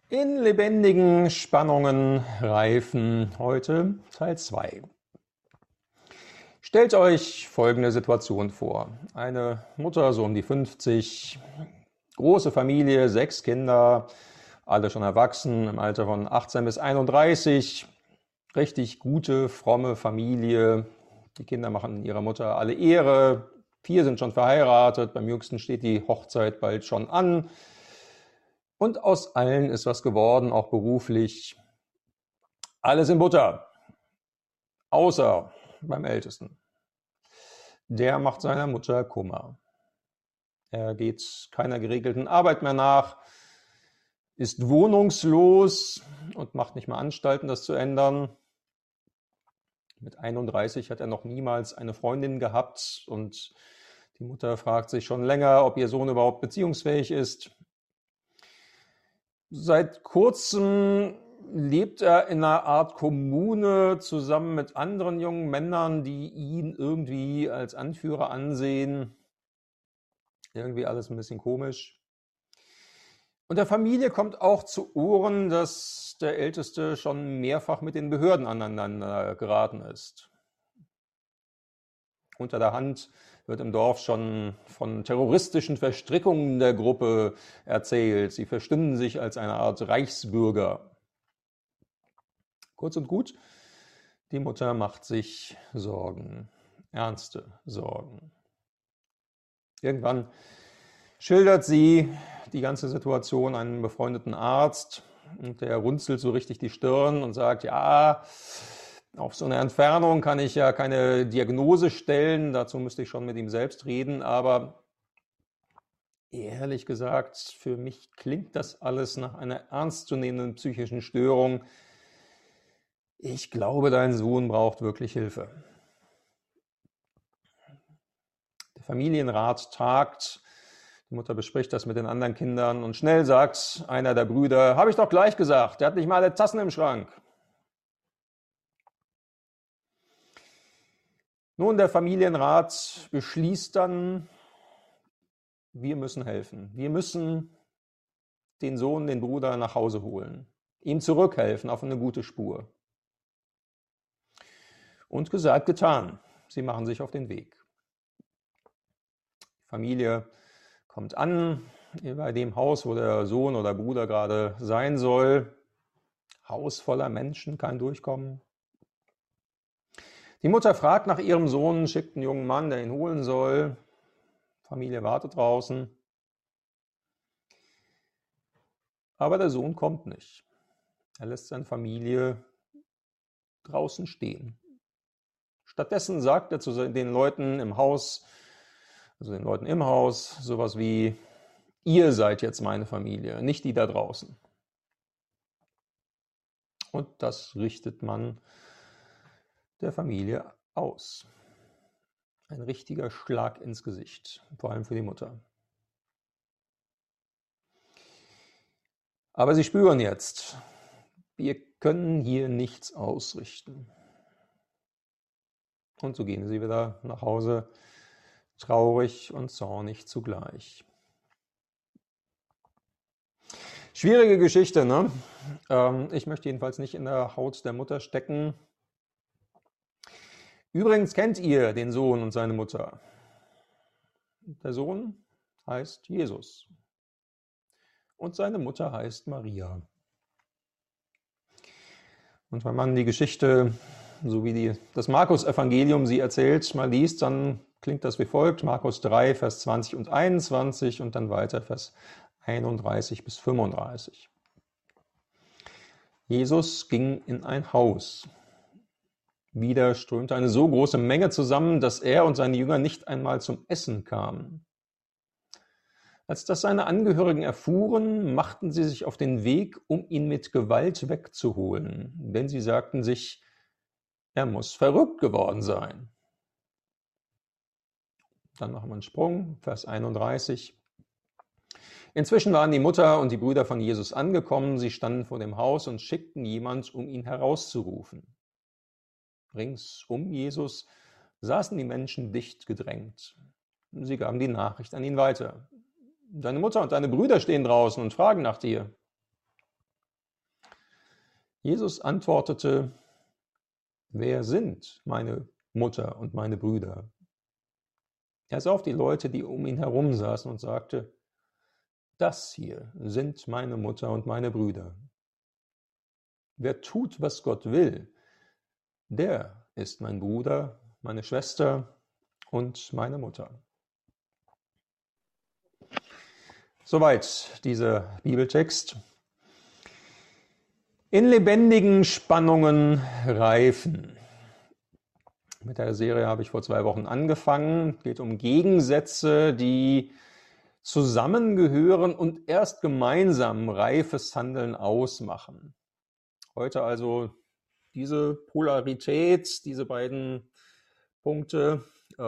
In lebendigen Spannungen reifen heute Teil 2. Stellt euch folgende Situation vor. Eine Mutter, so um die 50, große Familie, 6 Kinder, alle schon erwachsen, im Alter von 18 bis 31. Richtig gute, fromme Familie. Die Kinder machen ihrer Mutter alle Ehre. 4 sind schon verheiratet, beim Jüngsten steht die Hochzeit bald schon an. Und aus allen ist was geworden, auch beruflich. Alles in Butter. Außer beim Ältesten. Der macht seiner Mutter Kummer. Er geht keiner geregelten Arbeit mehr nach, ist wohnungslos und macht nicht mal Anstalten, das zu ändern. Mit 31 hat er noch niemals eine Freundin gehabt und die Mutter fragt sich schon länger, ob ihr Sohn überhaupt beziehungsfähig ist. Seit kurzem lebt er in einer Art Kommune zusammen mit anderen jungen Männern, die ihn irgendwie als Anführer ansehen. Irgendwie alles ein bisschen komisch. Und der Familie kommt auch zu Ohren, dass der Älteste schon mehrfach mit den Behörden aneinander geraten ist. Unter der Hand wird im Dorf schon von terroristischen Verstrickungen der Gruppe erzählt. Sie verstünden sich als eine Art Reichsbürger. Kurz und gut, die Mutter macht sich Sorgen, ernste Sorgen. Irgendwann schildert sie die ganze Situation einem befreundeten Arzt und der runzelt so richtig die Stirn und sagt, ja, auf so eine Entfernung kann ich ja keine Diagnose stellen, dazu müsste ich schon mit ihm selbst reden, aber ehrlich gesagt, für mich klingt das alles nach einer ernstzunehmenden psychischen Störung. Ich glaube, dein Sohn braucht wirklich Hilfe. Der Familienrat tagt, die Mutter bespricht das mit den anderen Kindern und schnell sagt einer der Brüder, habe ich doch gleich gesagt, der hat nicht mal alle Tassen im Schrank. Nun, der Familienrat beschließt dann, wir müssen helfen. Wir müssen den Sohn, den Bruder nach Hause holen, ihm zurückhelfen auf eine gute Spur. Und gesagt, getan. Sie machen sich auf den Weg. Die Familie kommt an bei dem Haus, wo der Sohn oder Bruder gerade sein soll. Haus voller Menschen, kein Durchkommen. Die Mutter fragt nach ihrem Sohn, schickt einen jungen Mann, der ihn holen soll. Die Familie wartet draußen. Aber der Sohn kommt nicht. Er lässt seine Familie draußen stehen. Stattdessen sagt er zu den Leuten im Haus, also den Leuten im Haus, sowas wie, ihr seid jetzt meine Familie, nicht die da draußen. Und das richtet man der Familie aus. Ein richtiger Schlag ins Gesicht, vor allem für die Mutter. Aber sie spüren jetzt, wir können hier nichts ausrichten. Und so gehen sie wieder nach Hause, traurig und zornig zugleich. Schwierige Geschichte, ne? Ich möchte jedenfalls nicht in der Haut der Mutter stecken. Übrigens kennt ihr den Sohn und seine Mutter. Der Sohn heißt Jesus und seine Mutter heißt Maria. Und wenn man die Geschichte, so wie das Markus-Evangelium sie erzählt, mal liest, dann klingt das wie folgt. Markus 3, Vers 20 und 21 und dann weiter Vers 31 bis 35. Jesus ging in ein Haus. Wieder strömte eine so große Menge zusammen, dass er und seine Jünger nicht einmal zum Essen kamen. Als das seine Angehörigen erfuhren, machten sie sich auf den Weg, um ihn mit Gewalt wegzuholen, denn sie sagten sich, er muss verrückt geworden sein. Dann machen wir einen Sprung, Vers 31. Inzwischen waren die Mutter und die Brüder von Jesus angekommen, sie standen vor dem Haus und schickten jemand, um ihn herauszurufen. Rings um Jesus saßen die Menschen dicht gedrängt. Sie gaben die Nachricht an ihn weiter. Deine Mutter und deine Brüder stehen draußen und fragen nach dir. Jesus antwortete: Wer sind meine Mutter und meine Brüder? Er sah auf die Leute, die um ihn herum saßen, und sagte: Das hier sind meine Mutter und meine Brüder. Wer tut, was Gott will, der ist mein Bruder, meine Schwester und meine Mutter. Soweit dieser Bibeltext. In lebendigen Spannungen reifen. Mit der Serie habe ich vor 2 Wochen angefangen. Es geht um Gegensätze, die zusammengehören und erst gemeinsam reifes Handeln ausmachen. Heute also diese Polarität, diese beiden Punkte,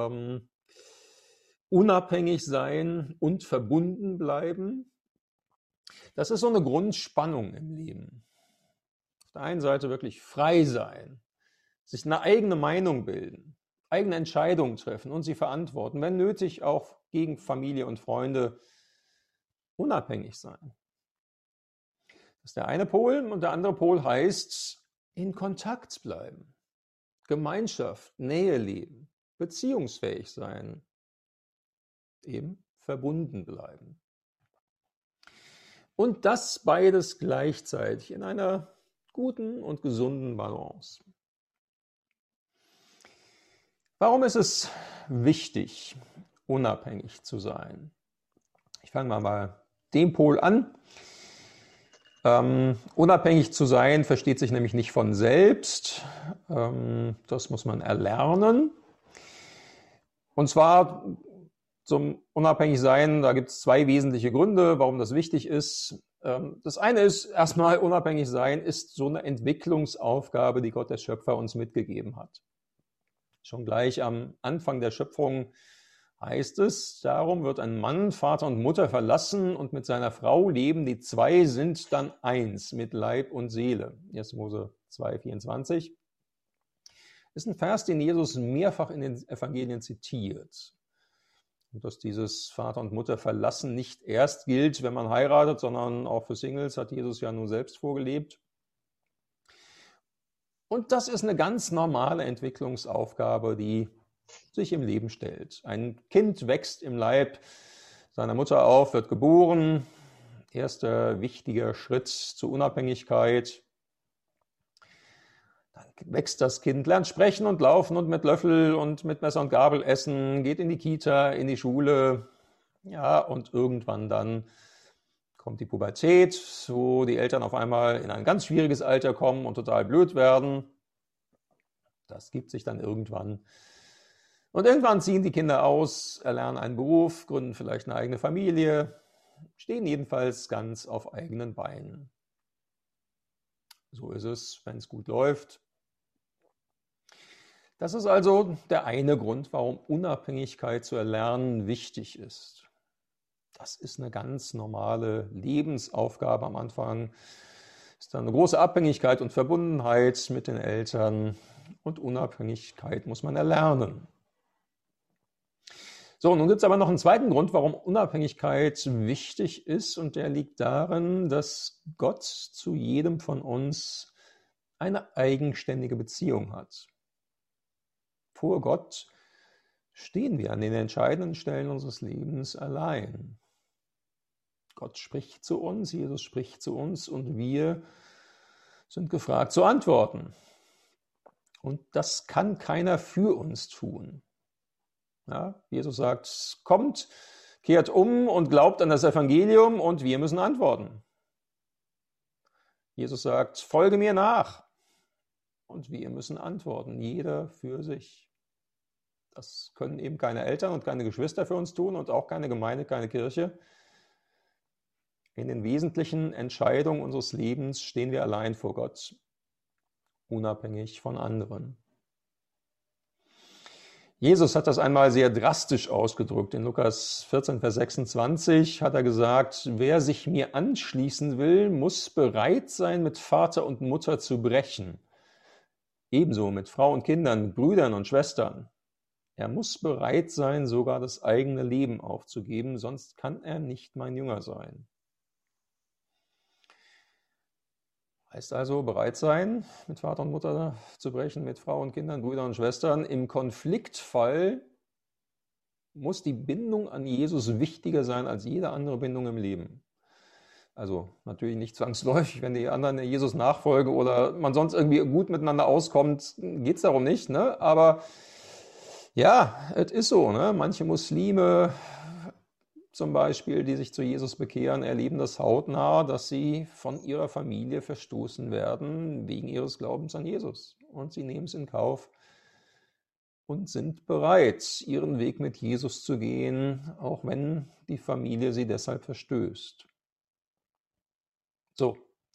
unabhängig sein und verbunden bleiben. Das ist so eine Grundspannung im Leben. Auf der einen Seite wirklich frei sein, sich eine eigene Meinung bilden, eigene Entscheidungen treffen und sie verantworten, wenn nötig auch gegen Familie und Freunde, unabhängig sein. Das ist der eine Pol, und der andere Pol heißt, in Kontakt bleiben, Gemeinschaft, Nähe leben, beziehungsfähig sein, eben verbunden bleiben. Und das beides gleichzeitig in einer guten und gesunden Balance. Warum ist es wichtig, unabhängig zu sein? Ich fange mal bei dem Pol an. Unabhängig zu sein versteht sich nämlich nicht von selbst. Das muss man erlernen. Und zwar zum Unabhängigsein, da gibt es 2 wesentliche Gründe, warum das wichtig ist. Das eine ist, erstmal unabhängig sein ist so eine Entwicklungsaufgabe, die Gott der Schöpfer uns mitgegeben hat. Schon gleich am Anfang der Schöpfung heißt es, darum wird ein Mann Vater und Mutter verlassen und mit seiner Frau leben, die 2 sind dann eins mit Leib und Seele. 1. Mose 2,24 ist ein Vers, den Jesus mehrfach in den Evangelien zitiert. Und dass dieses Vater und Mutter verlassen nicht erst gilt, wenn man heiratet, sondern auch für Singles hat Jesus ja nun selbst vorgelebt. Und das ist eine ganz normale Entwicklungsaufgabe, die sich im Leben stellt. Ein Kind wächst im Leib seiner Mutter auf, wird geboren. Erster wichtiger Schritt zur Unabhängigkeit. Dann wächst das Kind, lernt sprechen und laufen und mit Löffel und mit Messer und Gabel essen, geht in die Kita, in die Schule. Ja, und irgendwann dann kommt die Pubertät, wo die Eltern auf einmal in ein ganz schwieriges Alter kommen und total blöd werden. Das gibt sich dann irgendwann. Und irgendwann ziehen die Kinder aus, erlernen einen Beruf, gründen vielleicht eine eigene Familie, stehen jedenfalls ganz auf eigenen Beinen. So ist es, wenn es gut läuft. Das ist also der eine Grund, warum Unabhängigkeit zu erlernen wichtig ist. Das ist eine ganz normale Lebensaufgabe am Anfang. Ist dann eine große Abhängigkeit und Verbundenheit mit den Eltern, und Unabhängigkeit muss man erlernen. So, nun gibt es aber noch einen zweiten Grund, warum Unabhängigkeit wichtig ist, und der liegt darin, dass Gott zu jedem von uns eine eigenständige Beziehung hat. Vor Gott stehen wir an den entscheidenden Stellen unseres Lebens allein. Gott spricht zu uns, Jesus spricht zu uns, und wir sind gefragt zu antworten. Und das kann keiner für uns tun. Ja, Jesus sagt, kommt, kehrt um und glaubt an das Evangelium, und wir müssen antworten. Jesus sagt, folge mir nach, und wir müssen antworten, jeder für sich. Das können eben keine Eltern und keine Geschwister für uns tun und auch keine Gemeinde, keine Kirche. In den wesentlichen Entscheidungen unseres Lebens stehen wir allein vor Gott, unabhängig von anderen. Jesus hat das einmal sehr drastisch ausgedrückt. In Lukas 14, Vers 26 hat er gesagt, wer sich mir anschließen will, muss bereit sein, mit Vater und Mutter zu brechen. Ebenso mit Frau und Kindern, mit Brüdern und Schwestern. Er muss bereit sein, sogar das eigene Leben aufzugeben, sonst kann er nicht mein Jünger sein. Heißt also bereit sein, mit Vater und Mutter zu brechen, mit Frau und Kindern, Brüdern und Schwestern. Im Konfliktfall muss die Bindung an Jesus wichtiger sein als jede andere Bindung im Leben. Also natürlich nicht zwangsläufig, wenn die anderen Jesus nachfolgen oder man sonst irgendwie gut miteinander auskommt, geht es darum nicht. Ne? Aber ja, es ist so. Ne? Manche Muslime zum Beispiel, die sich zu Jesus bekehren, erleben das hautnah, dass sie von ihrer Familie verstoßen werden wegen ihres Glaubens an Jesus. Und sie nehmen es in Kauf und sind bereit, ihren Weg mit Jesus zu gehen, auch wenn die Familie sie deshalb verstößt. So.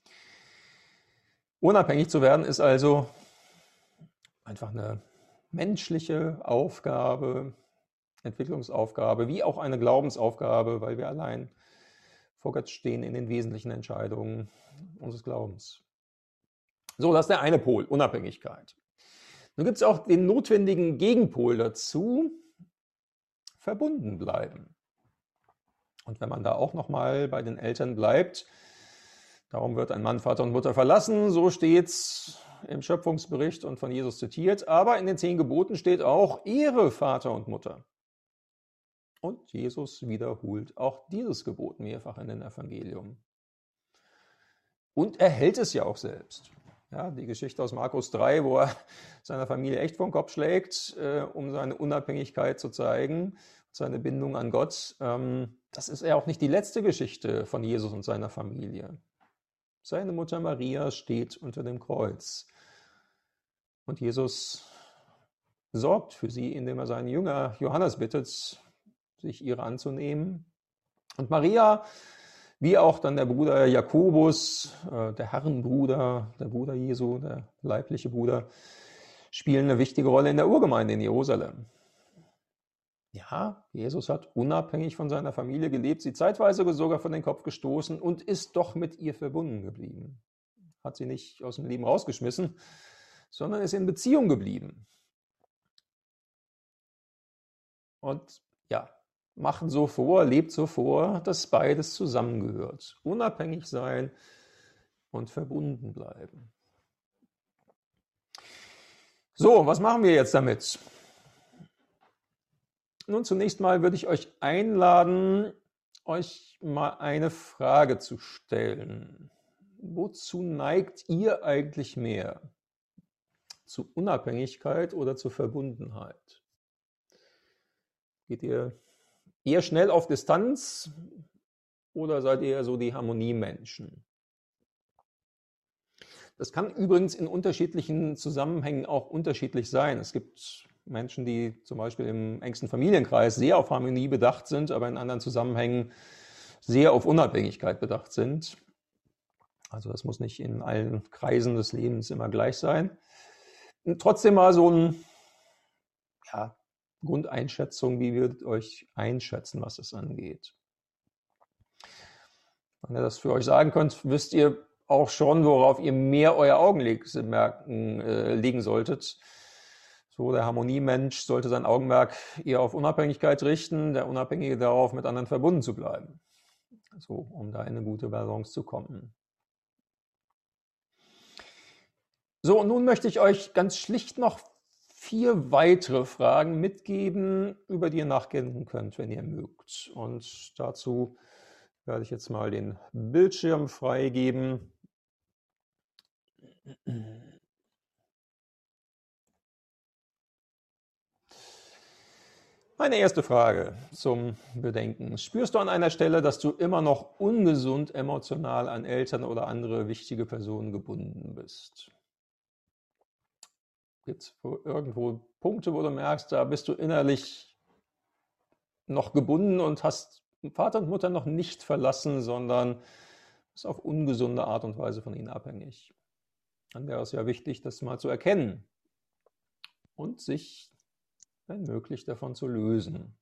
Unabhängig zu werden ist also einfach eine menschliche Aufgabe, Entwicklungsaufgabe, wie auch eine Glaubensaufgabe, weil wir allein vor Gott stehen in den wesentlichen Entscheidungen unseres Glaubens. So, das ist der eine Pol, Unabhängigkeit. Nun gibt es auch den notwendigen Gegenpol dazu, verbunden bleiben. Und wenn man da auch nochmal bei den Eltern bleibt, darum wird ein Mann Vater und Mutter verlassen, so steht es im Schöpfungsbericht und von Jesus zitiert, aber in den 10 Geboten steht auch, ehre Vater und Mutter. Und Jesus wiederholt auch dieses Gebot mehrfach in den Evangelium. Und er hält es ja auch selbst. Ja, die Geschichte aus Markus 3, wo er seiner Familie echt vor den Kopf schlägt, um seine Unabhängigkeit zu zeigen, seine Bindung an Gott. Das ist ja auch nicht die letzte Geschichte von Jesus und seiner Familie. Seine Mutter Maria steht unter dem Kreuz. Und Jesus sorgt für sie, indem er seinen Jünger Johannes bittet, sich ihrer anzunehmen. Und Maria, wie auch dann der Bruder Jakobus, der Herrenbruder, der Bruder Jesu, der leibliche Bruder, spielen eine wichtige Rolle in der Urgemeinde in Jerusalem. Ja, Jesus hat unabhängig von seiner Familie gelebt, sie zeitweise sogar von den Kopf gestoßen und ist doch mit ihr verbunden geblieben. Hat sie nicht aus dem Leben rausgeschmissen, sondern ist in Beziehung geblieben. Und ja, macht so vor, lebt so vor, dass beides zusammengehört. Unabhängig sein und verbunden bleiben. So, was machen wir jetzt damit? Nun, zunächst mal würde ich euch einladen, euch mal eine Frage zu stellen. Wozu neigt ihr eigentlich mehr? Zu Unabhängigkeit oder zur Verbundenheit? Geht ihr eher schnell auf Distanz oder seid ihr eher so die Harmoniemenschen? Das kann übrigens in unterschiedlichen Zusammenhängen auch unterschiedlich sein. Es gibt Menschen, die zum Beispiel im engsten Familienkreis sehr auf Harmonie bedacht sind, aber in anderen Zusammenhängen sehr auf Unabhängigkeit bedacht sind. Also das muss nicht in allen Kreisen des Lebens immer gleich sein. Und trotzdem mal so eine Grundeinschätzung, wie würdet ihr euch einschätzen, was es angeht. Wenn ihr das für euch sagen könnt, wisst ihr auch schon, worauf ihr mehr euer Augenmerk legen solltet. So, der Harmoniemensch sollte sein Augenmerk eher auf Unabhängigkeit richten, der Unabhängige darauf, mit anderen verbunden zu bleiben. So, um da in eine gute Balance zu kommen. So, und nun möchte ich euch ganz schlicht noch 4 weitere Fragen mitgeben, über die ihr nachdenken könnt, wenn ihr mögt. Und dazu werde ich jetzt mal den Bildschirm freigeben. Meine erste Frage zum Bedenken. Spürst du an einer Stelle, dass du immer noch ungesund emotional an Eltern oder andere wichtige Personen gebunden bist? Gibt es irgendwo Punkte, wo du merkst, da bist du innerlich noch gebunden und hast Vater und Mutter noch nicht verlassen, sondern bist auf ungesunde Art und Weise von ihnen abhängig? Dann wäre es ja wichtig, das mal zu erkennen und sich, wenn möglich, davon zu lösen.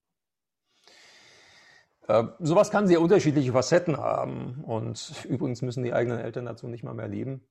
Sowas kann sehr unterschiedliche Facetten haben und übrigens müssen die eigenen Eltern dazu nicht mal mehr leben.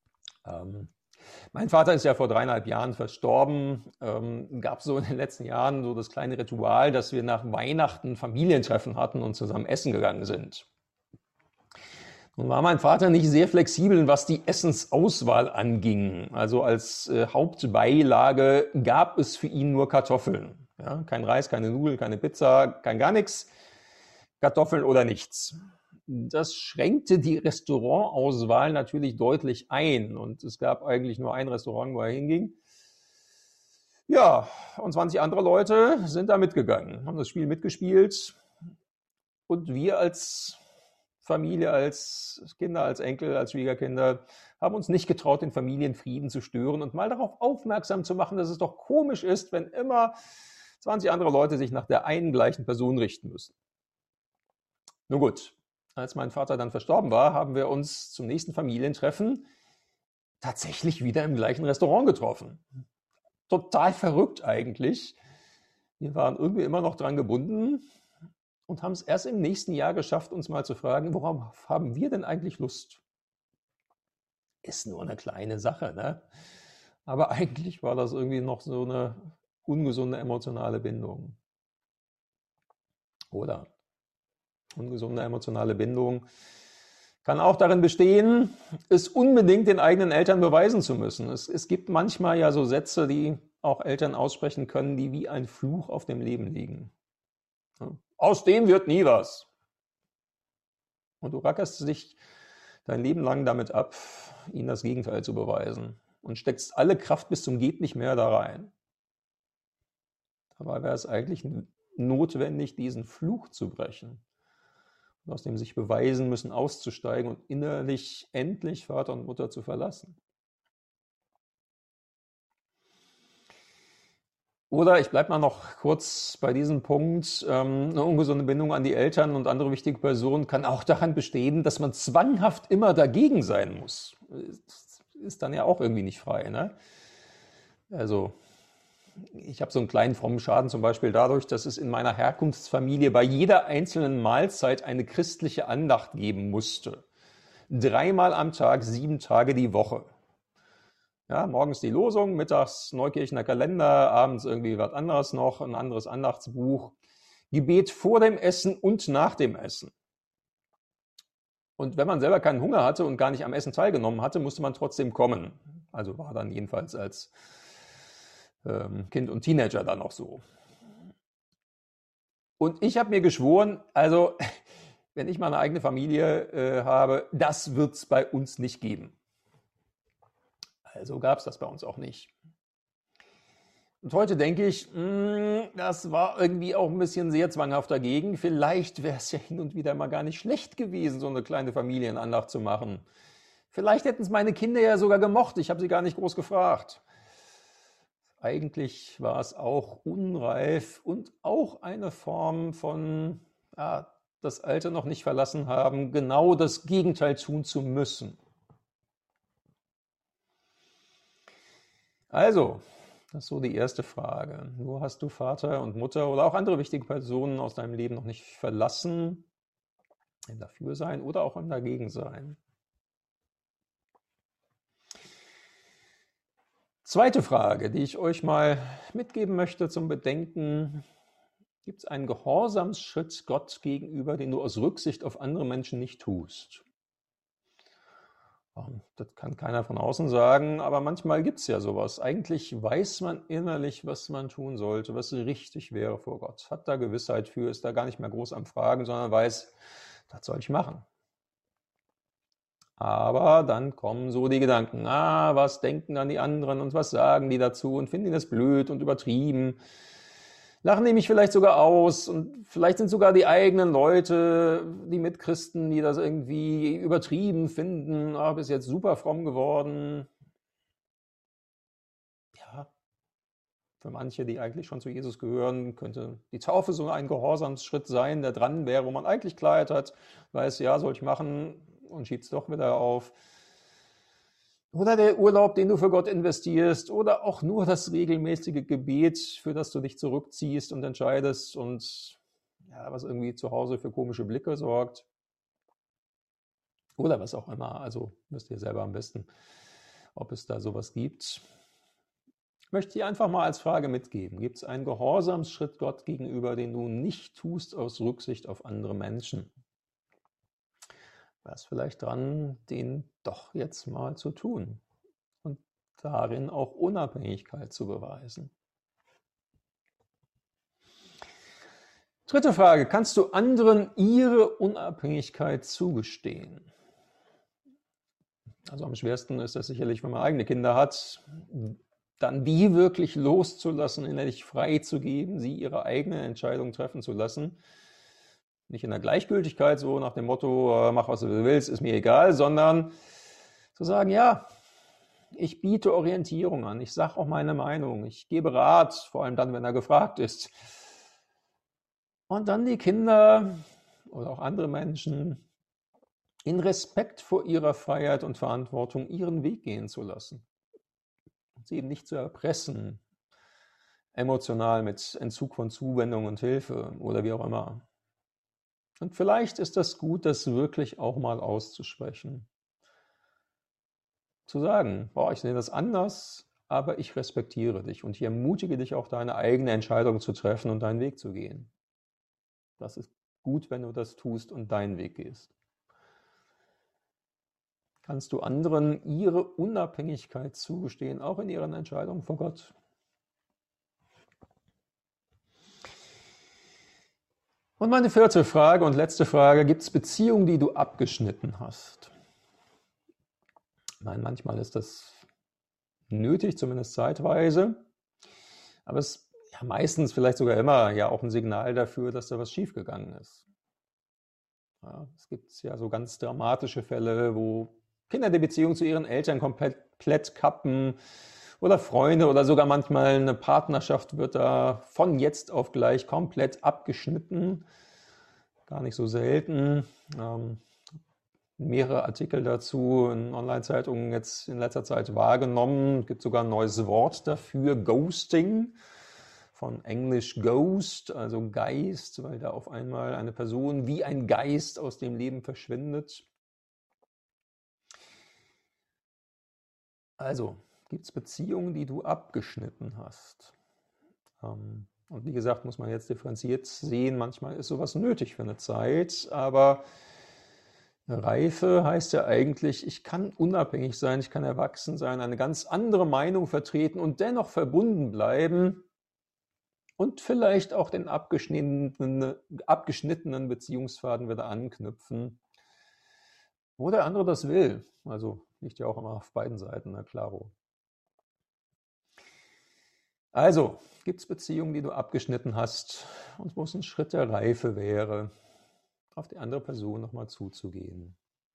Mein Vater ist ja vor 3,5 Jahren verstorben. Gab so in den letzten Jahren so das kleine Ritual, dass wir nach Weihnachten Familientreffen hatten und zusammen essen gegangen sind. Und war mein Vater nicht sehr flexibel, was die Essensauswahl anging. Also als Hauptbeilage gab es für ihn nur Kartoffeln. Ja, kein Reis, keine Nudeln, keine Pizza, kein gar nichts. Kartoffeln oder nichts. Das schränkte die Restaurantauswahl natürlich deutlich ein. Und es gab eigentlich nur ein Restaurant, wo er hinging. Ja, und 20 andere Leute sind da mitgegangen, haben das Spiel mitgespielt. Und wir als Familie, als Kinder, als Enkel, als Schwiegerkinder haben uns nicht getraut, den Familienfrieden zu stören und mal darauf aufmerksam zu machen, dass es doch komisch ist, wenn immer 20 andere Leute sich nach der einen gleichen Person richten müssen. Nun gut, als mein Vater dann verstorben war, haben wir uns zum nächsten Familientreffen tatsächlich wieder im gleichen Restaurant getroffen. Total verrückt eigentlich. Wir waren irgendwie immer noch dran gebunden und haben es erst im nächsten Jahr geschafft, uns mal zu fragen, worauf haben wir denn eigentlich Lust? Ist nur eine kleine Sache, ne? Aber eigentlich war das irgendwie noch so eine ungesunde emotionale Bindung. Oder ungesunde emotionale Bindung kann auch darin bestehen, es unbedingt den eigenen Eltern beweisen zu müssen. Es gibt manchmal ja so Sätze, die auch Eltern aussprechen können, die wie ein Fluch auf dem Leben liegen. Aus dem wird nie was. Und du rackerst dich dein Leben lang damit ab, ihnen das Gegenteil zu beweisen und steckst alle Kraft bis zum geht nicht mehr da rein. Dabei wäre es eigentlich notwendig, diesen Fluch zu brechen und aus dem sich beweisen müssen auszusteigen und innerlich endlich Vater und Mutter zu verlassen. Oder ich bleibe mal noch kurz bei diesem Punkt. Eine ungesunde Bindung an die Eltern und andere wichtige Personen kann auch daran bestehen, dass man zwanghaft immer dagegen sein muss. Ist dann ja auch irgendwie nicht frei, ne? Also ich habe so einen kleinen frommen Schaden zum Beispiel dadurch, dass es in meiner Herkunftsfamilie bei jeder einzelnen Mahlzeit eine christliche Andacht geben musste. 3-mal am Tag, 7 Tage die Woche. Ja, morgens die Losung, mittags Neukirchener Kalender, abends irgendwie was anderes noch, ein anderes Andachtsbuch. Gebet vor dem Essen und nach dem Essen. Und wenn man selber keinen Hunger hatte und gar nicht am Essen teilgenommen hatte, musste man trotzdem kommen. Also war dann jedenfalls als Kind und Teenager dann noch so. Und ich habe mir geschworen, also wenn ich mal eine eigene Familie habe, das wird es bei uns nicht geben. Also gab es das bei uns auch nicht. Und heute denke ich, das war irgendwie auch ein bisschen sehr zwanghaft dagegen. Vielleicht wäre es ja hin und wieder mal gar nicht schlecht gewesen, so eine kleine Familienandacht zu machen. Vielleicht hätten es meine Kinder ja sogar gemocht. Ich habe sie gar nicht groß gefragt. Eigentlich war es auch unreif und auch eine Form von, das Alter noch nicht verlassen haben, genau das Gegenteil tun zu müssen. Also, das ist so die erste Frage. Wo hast du Vater und Mutter oder auch andere wichtige Personen aus deinem Leben noch nicht verlassen? Im Dafürsein oder auch im Dagegensein. Zweite Frage, die ich euch mal mitgeben möchte zum Bedenken. Gibt es einen Gehorsamsschritt Gott gegenüber, den du aus Rücksicht auf andere Menschen nicht tust? Das kann keiner von außen sagen, aber manchmal gibt es ja sowas. Eigentlich weiß man innerlich, was man tun sollte, was richtig wäre vor Gott. Hat da Gewissheit für, ist da gar nicht mehr groß am Fragen, sondern weiß, das soll ich machen. Aber dann kommen so die Gedanken, was denken dann die anderen und was sagen die dazu und finden die das blöd und übertrieben? Lachen die mich vielleicht sogar aus und vielleicht sind sogar die eigenen Leute, die Mitchristen, die das irgendwie übertrieben finden, bist jetzt super fromm geworden. Ja, für manche, die eigentlich schon zu Jesus gehören, könnte die Taufe so ein Gehorsamsschritt sein, der dran wäre, wo man eigentlich Klarheit hat, weiß, ja, soll ich machen und schiebt es doch wieder auf. Oder der Urlaub, den du für Gott investierst, oder auch nur das regelmäßige Gebet, für das du dich zurückziehst und entscheidest und was irgendwie zu Hause für komische Blicke sorgt. Oder was auch immer, also wisst ihr selber am besten, ob es da sowas gibt. Ich möchte dir einfach mal als Frage mitgeben, gibt es einen Gehorsamsschritt Gott gegenüber, den du nicht tust aus Rücksicht auf andere Menschen? wäre es vielleicht dran, den doch jetzt mal zu tun und darin auch Unabhängigkeit zu beweisen. Dritte Frage, kannst du anderen ihre Unabhängigkeit zugestehen? Also am schwersten ist das sicherlich, wenn man eigene Kinder hat, dann die wirklich loszulassen, innerlich frei zu geben, sie ihre eigene Entscheidung treffen zu lassen. Nicht in der Gleichgültigkeit, so nach dem Motto, mach was du willst, ist mir egal, sondern zu sagen, ja, ich biete Orientierung an, ich sage auch meine Meinung, ich gebe Rat, vor allem dann, wenn er gefragt ist. Und dann die Kinder oder auch andere Menschen in Respekt vor ihrer Freiheit und Verantwortung ihren Weg gehen zu lassen. Sie eben nicht zu erpressen, emotional mit Entzug von Zuwendung und Hilfe oder wie auch immer. Und vielleicht ist das gut, das wirklich auch mal auszusprechen. Zu sagen, boah, ich sehe das anders, aber ich respektiere dich und ich ermutige dich auch, deine eigene Entscheidung zu treffen und deinen Weg zu gehen. Das ist gut, wenn du das tust und deinen Weg gehst. Kannst du anderen ihre Unabhängigkeit zugestehen, auch in ihren Entscheidungen vor Gott? Und meine vierte Frage und letzte Frage, gibt es Beziehungen, die du abgeschnitten hast? Ich meine, manchmal ist das nötig, zumindest zeitweise, aber es ist ja meistens, vielleicht sogar immer, ja auch ein Signal dafür, dass da was schiefgegangen ist. Ja, es gibt ja so ganz dramatische Fälle, wo Kinder die Beziehung zu ihren Eltern komplett kappen oder Freunde oder sogar manchmal eine Partnerschaft wird da von jetzt auf gleich komplett abgeschnitten. Gar nicht so selten. Mehrere Artikel dazu in Online-Zeitungen jetzt in letzter Zeit wahrgenommen. Es gibt sogar ein neues Wort dafür, Ghosting, von Englisch Ghost, also Geist, weil da auf einmal eine Person wie ein Geist aus dem Leben verschwindet. Also, gibt es Beziehungen, die du abgeschnitten hast? Und wie gesagt, muss man jetzt differenziert sehen, manchmal ist sowas nötig für eine Zeit, aber Reife heißt ja eigentlich, ich kann unabhängig sein, ich kann erwachsen sein, eine ganz andere Meinung vertreten und dennoch verbunden bleiben und vielleicht auch den abgeschnittenen Beziehungsfaden wieder anknüpfen, wo der andere das will. Also liegt ja auch immer auf beiden Seiten, na klaro. Also, gibt es Beziehungen, die du abgeschnitten hast und wo es ein Schritt der Reife wäre, auf die andere Person nochmal zuzugehen?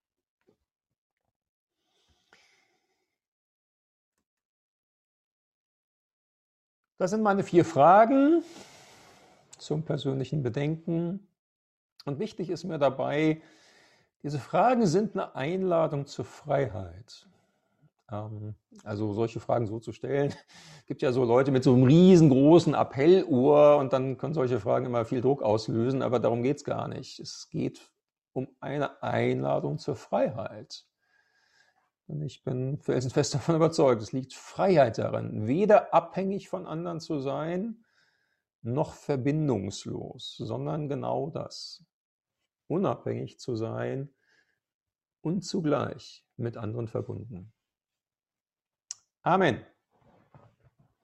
Das sind meine 4 Fragen zum persönlichen Bedenken. Und wichtig ist mir dabei, diese Fragen sind eine Einladung zur Freiheit. Also solche Fragen so zu stellen. Es gibt ja so Leute mit so einem riesengroßen Appellohr und dann können solche Fragen immer viel Druck auslösen, aber darum geht es gar nicht. Es geht um eine Einladung zur Freiheit. Und ich bin felsenfest davon überzeugt, es liegt Freiheit darin, weder abhängig von anderen zu sein, noch verbindungslos, sondern genau das. Unabhängig zu sein und zugleich mit anderen verbunden. Amen.